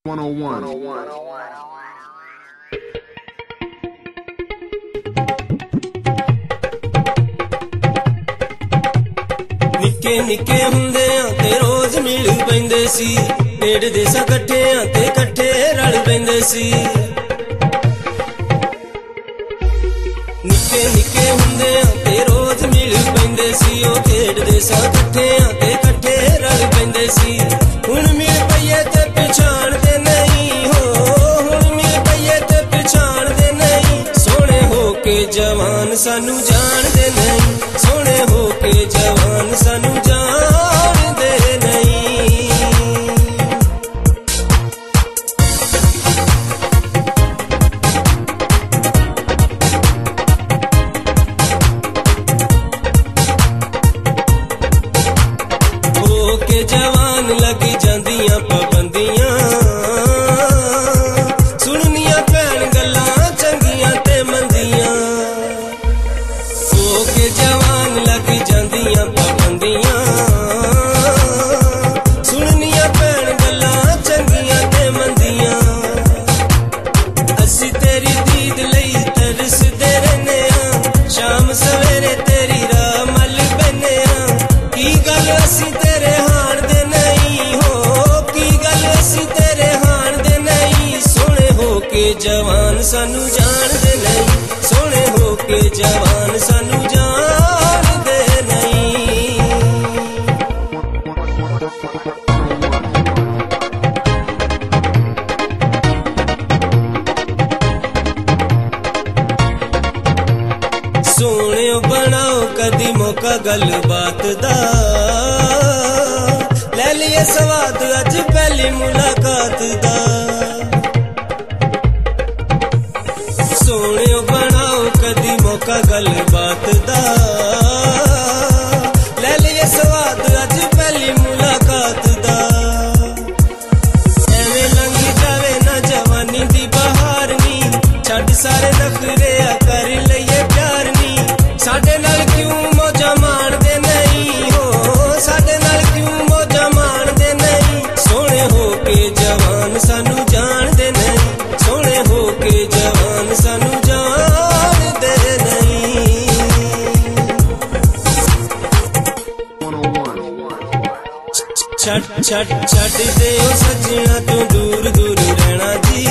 101. निक्के निक्के हुंदियां ते रोज मिल पैंदे सी, डेढ़ देसां कट्ठियां ते कट्ठे रल पैंदे सी। निक्के निक्के हुंदियां ते रोज मिल पैंदे सी, ओ डेढ़ देसां कट्ठियां ते कट्ठे रल पैंदे सी। हुण मिल पईए ते पछाणदे नहीं हो, हुण मिल पईए ते पछाणदे नहीं। सोहणे हो के जवान सानू जाणदे नहीं, सोहणे हो के जवान सानू जाणदे नहीं। हो के जवान लग जांदियां पाबंदियां, सुननियां भैन गल्लां चंगियां ते मंदियां। हो के जवान लग जांदियां पाबंदियां, सुननियां भैन गल्लां चंगियां ते मंदियां। असी तेरी दीद लई तरसदे रहने आ, शाम सवेरे तेरी राह मल बैने आ। की गल असी तेरे हाण दे नहीं हो, की गल असी तेरे हाण दे नहीं। सोहणे हो के जवान सानू जाणदे नहीं, सोहणे हो के जवान सानू जाणदे नहीं। सोहणियो बनाओ कदी मौका गलबात दा, ले लिये स्वाद अज पहली मुलाकात दा। सोहणियो बनाओ कदी मौका गलबात दा, ले लिये स्वाद अज पहली मुलाकात दा। एवें लंघ जावे ना जवानी दी बहार नी, छड्ड सारे नखरे आ कर लईए प्यार नी। साडे नाल क्यों मौजा माणदे नहीं हो, साडे नाल क्यों मौजा माणदे नहीं। सोहणे हो के जवान सानू जाणदे नहीं, सोहणे हो के जवान सानू जाणदे नहीं। 101. छड्ड दिओ सजना तू दूर दूर रहना जी,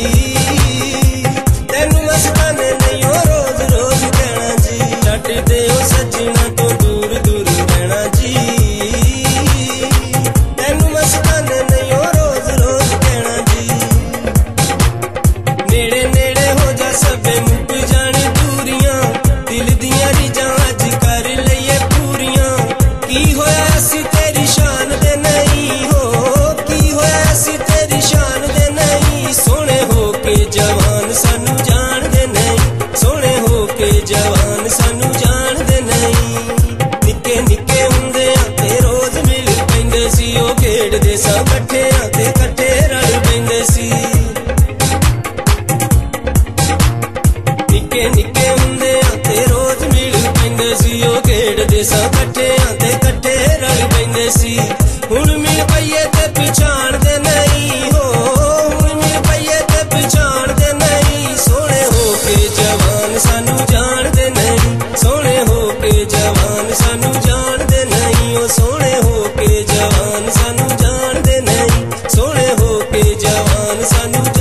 तेनू मस्ताने नहीं हो रोज रोज कहना जी। छड्ड दिओ सजना तू दूर दूर रहना जी, तेनू मस्ताने नहीं हो रोज रोज कहना जी। नेड़े नेड़े हो जा सबे मुक जाने दूरियां, दिल दियां रीझां अज कर लईए पूरियां। की होया असी तेरी शान दे नहीं हो, की होया असी तेरी शान दे नहीं। सोहणे हो के जवान सानू जाणदे नहीं, सोहणे हो के जवान सानू जाणदे नहीं। निक्के निक्के हुंदियां ते रोज मिल पैंदे सी, ओ खेड़ देसां कट्ठियां ते कट्ठे रल पैंदे सी। निक्के निक्के हुंदियां ते रोज मिल पैंदे सी, ओ खेड़ देसां कट्ठियां ते कट्ठे रल पैंदे सी। हुण मिल पईए ते पछाणदे नहीं हो, हुण मिल पईए ते पछाणदे नहीं। सोहणे हो के जवान सानू जाणदे नहीं, सोहणे हो के जवान सानू जाणदे नहीं। ओ सोहणे हो के जवान सानू जाणदे नहीं, सोहणे हो के जवान सानू